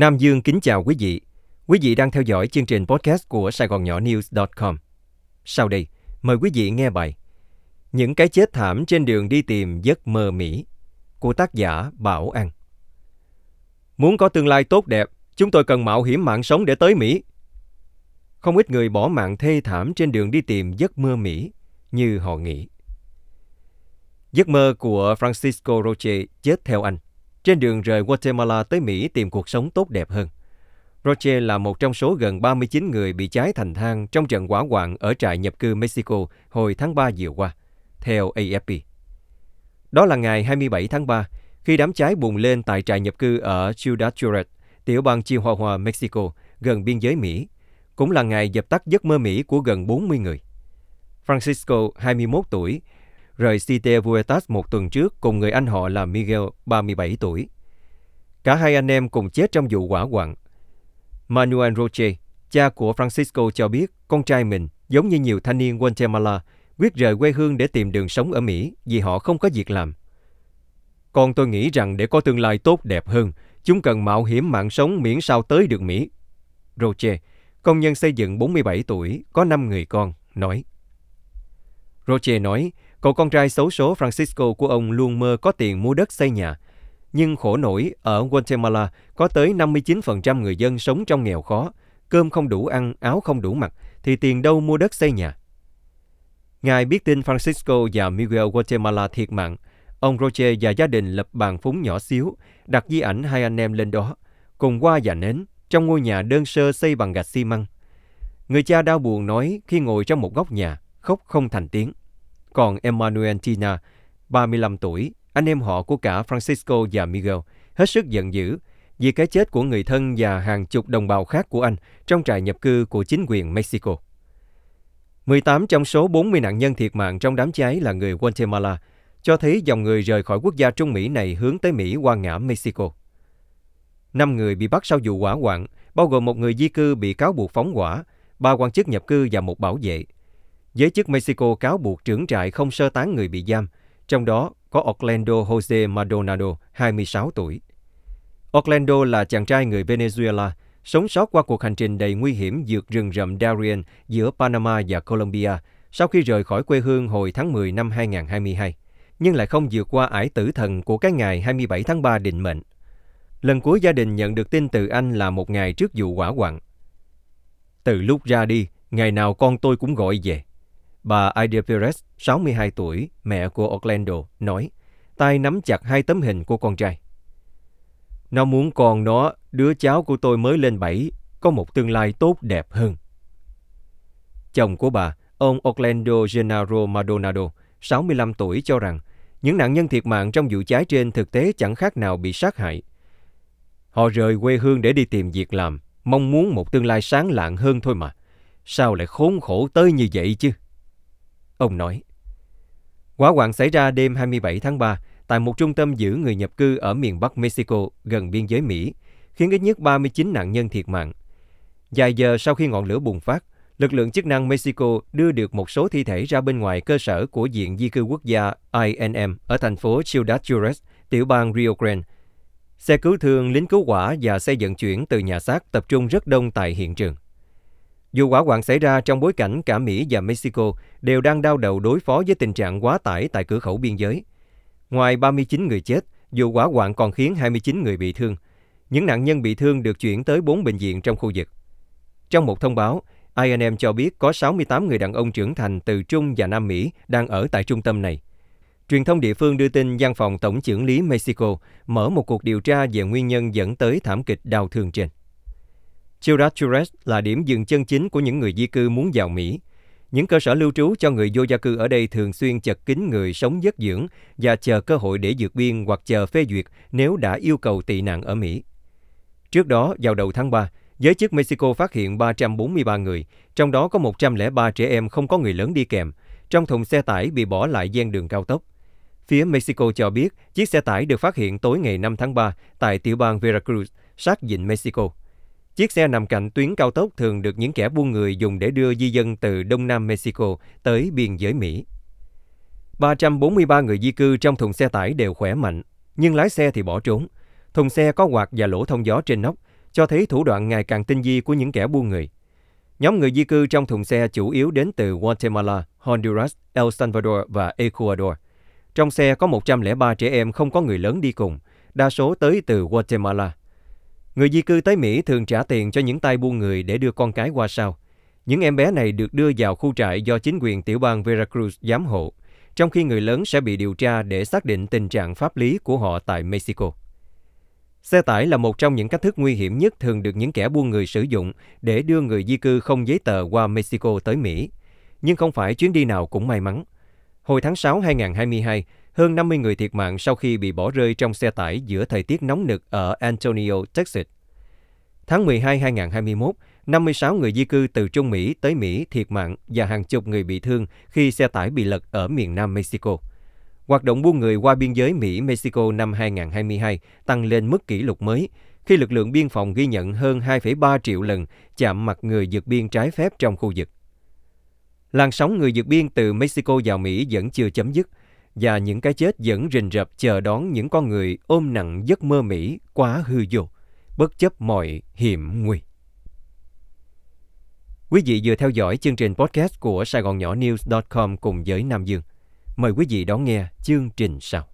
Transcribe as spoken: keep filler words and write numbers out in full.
Nam Dương kính chào quý vị. Quý vị đang theo dõi chương trình podcast của Sài Gòn Nhỏ News chấm com. Sau đây, mời quý vị nghe bài Những cái chết thảm trên đường đi tìm giấc mơ Mỹ của tác giả Bảo An. Muốn có tương lai tốt đẹp, chúng tôi cần mạo hiểm mạng sống để tới Mỹ. Không ít người bỏ mạng thê thảm trên đường đi tìm giấc mơ Mỹ như họ nghĩ. Giấc mơ của Francisco Roche chết theo anh, trên đường rời Guatemala tới Mỹ tìm cuộc sống tốt đẹp hơn. Roche là một trong số gần ba mươi chín người bị cháy thành than trong trận hỏa hoạn ở trại nhập cư Mexico hồi tháng ba vừa qua, theo A F P. Đó là ngày hai mươi bảy tháng ba, khi đám cháy bùng lên tại trại nhập cư ở Ciudad Juárez, tiểu bang Chihuahua, Mexico, gần biên giới Mỹ, cũng là ngày dập tắt giấc mơ Mỹ của gần bốn mươi người. Francisco, hai mươi mốt tuổi, rời Siete Vueltas một tuần trước cùng người anh họ là Miguel, ba mươi bảy tuổi. Cả hai anh em cùng chết trong vụ hỏa hoạn. Manuel Roche, cha của Francisco cho biết con trai mình, giống như nhiều thanh niên Guatemala, quyết rời quê hương để tìm đường sống ở Mỹ vì họ không có việc làm. Con tôi nghĩ rằng để có tương lai tốt đẹp hơn, chúng cần mạo hiểm mạng sống miễn sao tới được Mỹ. Roche, công nhân xây dựng bốn mươi bảy tuổi, có năm người con, nói. Roche nói, cậu con trai xấu số Francisco của ông luôn mơ có tiền mua đất xây nhà. Nhưng khổ nổi, ở Guatemala có tới năm mươi chín phần trăm người dân sống trong nghèo khó, cơm không đủ ăn, áo không đủ mặc, thì tiền đâu mua đất xây nhà. Ngài biết tin Francisco và Miguel Guatemala thiệt mạng, ông Roche và gia đình lập bàn phúng nhỏ xíu, đặt di ảnh hai anh em lên đó, cùng hoa và nến, trong ngôi nhà đơn sơ xây bằng gạch xi măng. Người cha đau buồn nói khi ngồi trong một góc nhà, khóc không thành tiếng. Còn Emmanuel Tina, ba mươi lăm tuổi, anh em họ của cả Francisco và Miguel, hết sức giận dữ vì cái chết của người thân và hàng chục đồng bào khác của anh trong trại nhập cư của chính quyền Mexico. mười tám trong số bốn mươi nạn nhân thiệt mạng trong đám cháy là người Guatemala, cho thấy dòng người rời khỏi quốc gia Trung Mỹ này hướng tới Mỹ qua ngã Mexico. Năm người bị bắt sau vụ hỏa hoạn, bao gồm một người di cư bị cáo buộc phóng hỏa, ba quan chức nhập cư và một bảo vệ. Giới chức Mexico cáo buộc trưởng trại không sơ tán người bị giam, trong đó có Orlando Jose Maldonado, hai mươi sáu tuổi. Orlando là chàng trai người Venezuela, sống sót qua cuộc hành trình đầy nguy hiểm vượt rừng rậm Darien giữa Panama và Colombia sau khi rời khỏi quê hương hồi tháng mười năm hai nghìn không trăm hai mươi hai, nhưng lại không vượt qua ải tử thần của cái ngày hai mươi bảy tháng ba định mệnh. Lần cuối gia đình nhận được tin từ anh là một ngày trước vụ hỏa hoạn. Từ lúc ra đi, ngày nào con tôi cũng gọi về. Bà Aida Perez, sáu mươi hai tuổi, mẹ của Orlando, nói, tay nắm chặt hai tấm hình của con trai. Nó muốn con nó, đứa cháu của tôi mới lên bảy, có một tương lai tốt đẹp hơn. Chồng của bà, ông Orlando Genaro Maldonado, sáu mươi lăm tuổi, cho rằng những nạn nhân thiệt mạng trong vụ cháy trên thực tế chẳng khác nào bị sát hại. Họ rời quê hương để đi tìm việc làm, mong muốn một tương lai sáng lạng hơn thôi mà. Sao lại khốn khổ tới như vậy chứ? Ông nói, hỏa hoạn xảy ra đêm hai mươi bảy tháng ba tại một trung tâm giữ người nhập cư ở miền Bắc Mexico gần biên giới Mỹ, khiến ít nhất ba mươi chín nạn nhân thiệt mạng. Vài giờ sau khi ngọn lửa bùng phát, lực lượng chức năng Mexico đưa được một số thi thể ra bên ngoài cơ sở của Viện Di cư Quốc gia I N M ở thành phố Ciudad Juárez, tiểu bang Rio Grande. Xe cứu thương, lính cứu hỏa và xe vận chuyển từ nhà xác tập trung rất đông tại hiện trường. Vụ hỏa hoạn xảy ra trong bối cảnh cả Mỹ và Mexico đều đang đau đầu đối phó với tình trạng quá tải tại cửa khẩu biên giới. Ngoài ba mươi chín người chết, vụ hỏa hoạn còn khiến hai mươi chín người bị thương. Những nạn nhân bị thương được chuyển tới bốn bệnh viện trong khu vực. Trong một thông báo, I N M cho biết có sáu mươi tám người đàn ông trưởng thành từ Trung và Nam Mỹ đang ở tại trung tâm này. Truyền thông địa phương đưa tin văn phòng tổng chưởng lý Mexico mở một cuộc điều tra về nguyên nhân dẫn tới thảm kịch đau thương trên. Ciudad Juárez là điểm dừng chân chính của những người di cư muốn vào Mỹ. Những cơ sở lưu trú cho người vô gia cư ở đây thường xuyên chật kín người sống giấc dưỡng và chờ cơ hội để vượt biên hoặc chờ phê duyệt nếu đã yêu cầu tị nạn ở Mỹ. Trước đó, vào đầu tháng ba, giới chức Mexico phát hiện ba trăm bốn mươi ba người, trong đó có một trăm lẻ ba trẻ em không có người lớn đi kèm, trong thùng xe tải bị bỏ lại ven đường cao tốc. Phía Mexico cho biết chiếc xe tải được phát hiện tối ngày năm tháng ba tại tiểu bang Veracruz, sát vịnh Mexico. Chiếc xe nằm cạnh tuyến cao tốc thường được những kẻ buôn người dùng để đưa di dân từ Đông Nam Mexico tới biên giới Mỹ. ba trăm bốn mươi ba người di cư trong thùng xe tải đều khỏe mạnh, nhưng lái xe thì bỏ trốn. Thùng xe có quạt và lỗ thông gió trên nóc, cho thấy thủ đoạn ngày càng tinh vi của những kẻ buôn người. Nhóm người di cư trong thùng xe chủ yếu đến từ Guatemala, Honduras, El Salvador và Ecuador. Trong xe có một trăm lẻ ba trẻ em không có người lớn đi cùng, đa số tới từ Guatemala. Người di cư tới Mỹ thường trả tiền cho những tay buôn người để đưa con cái qua sau. Những em bé này được đưa vào khu trại do chính quyền tiểu bang Veracruz giám hộ, trong khi người lớn sẽ bị điều tra để xác định tình trạng pháp lý của họ tại Mexico. Xe tải là một trong những cách thức nguy hiểm nhất thường được những kẻ buôn người sử dụng để đưa người di cư không giấy tờ qua Mexico tới Mỹ. Nhưng không phải chuyến đi nào cũng may mắn. Hồi tháng sáu năm hai nghìn không trăm hai mươi hai, hơn năm mươi người thiệt mạng sau khi bị bỏ rơi trong xe tải giữa thời tiết nóng nực ở Antonio, Texas. Tháng mười hai năm hai nghìn không trăm hai mươi mốt, năm mươi sáu người di cư từ Trung Mỹ tới Mỹ thiệt mạng và hàng chục người bị thương khi xe tải bị lật ở miền Nam Mexico. Hoạt động buôn người qua biên giới Mỹ-Mexico năm hai nghìn không trăm hai mươi hai tăng lên mức kỷ lục mới khi lực lượng biên phòng ghi nhận hơn hai phẩy ba triệu lần chạm mặt người vượt biên trái phép trong khu vực. Làn sóng người vượt biên từ Mexico vào Mỹ vẫn chưa chấm dứt và những cái chết vẫn rình rập chờ đón những con người ôm nặng giấc mơ Mỹ quá hư vô, bất chấp mọi hiểm nguy. Quý vị vừa theo dõi chương trình podcast của Sài Gòn Nhỏ News chấm com cùng với Nam Dương. Mời quý vị đón nghe chương trình sau.